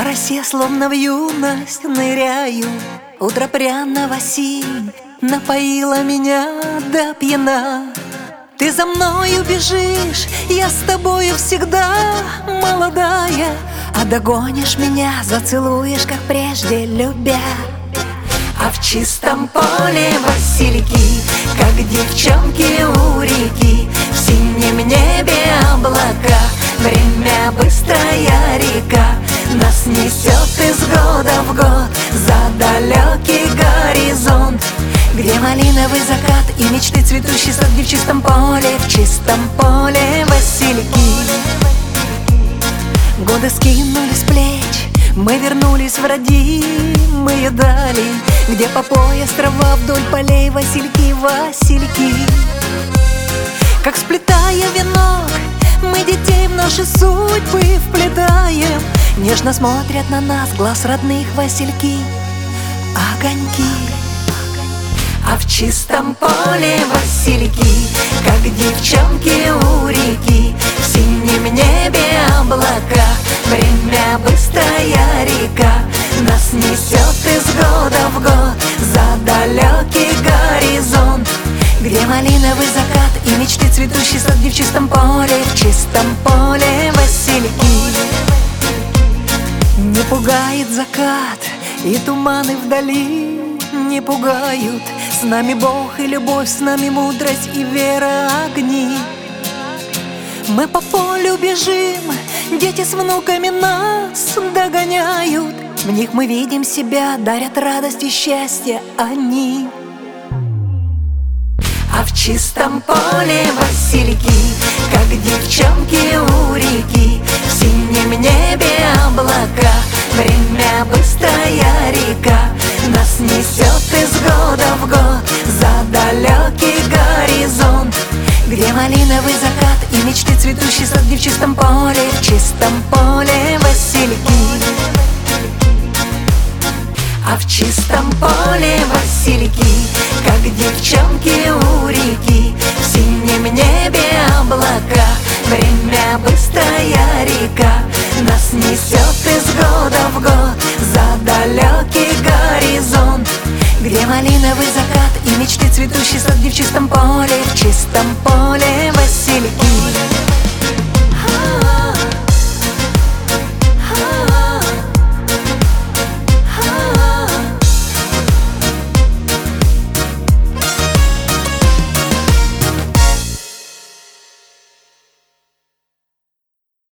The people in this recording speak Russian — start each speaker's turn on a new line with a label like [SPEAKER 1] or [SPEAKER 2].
[SPEAKER 1] По росе, словно в юность, ныряю. Утро пряного синь напоило меня до пьяна. Ты за мною бежишь, я с тобою всегда молодая. А догонишь меня, зацелуешь, как прежде, любя. А в чистом поле васильки, как девчонки у реки. В синем небе облака, время быстрая река. Нас несет из года в год за далекий горизонт, где малиновый закат и мечты цветущий сад, где в чистом поле васильки. Годы скинули с плеч, мы вернулись в родимые дали, где по пояс трава вдоль полей васильки, васильки. Как сплетая венок, мы детей в наши судьбы вплетаем. Нежно смотрят на нас глаз родных васильки, огоньки. А в чистом поле васильки, как девчонки у реки. В синем небе облака, время быстрая река. Нас несет из года в год за далекий горизонт, где малиновый закат и мечты цветущий сад, где в чистом поле васильки. Не пугает закат и туманы вдали не пугают. С нами Бог и любовь, с нами мудрость и вера, огни. Мы по полю бежим, дети с внуками нас догоняют. В них мы видим себя, дарят радость и счастье они. А в чистом поле васильки, как девчонки у реки. В синем небе облака, время быстрая река. Нас несет из года в год за далекий горизонт, где малиновый закат и мечты цветущий сад, где в чистом поле васильки. А в чистом поле васильки, как девчонки у реки. В синем небе облака, время быстрая река. Нас несет из года в год за далекий горизонт, где малиновый закат и мечты цветущий сад, где в чистом поле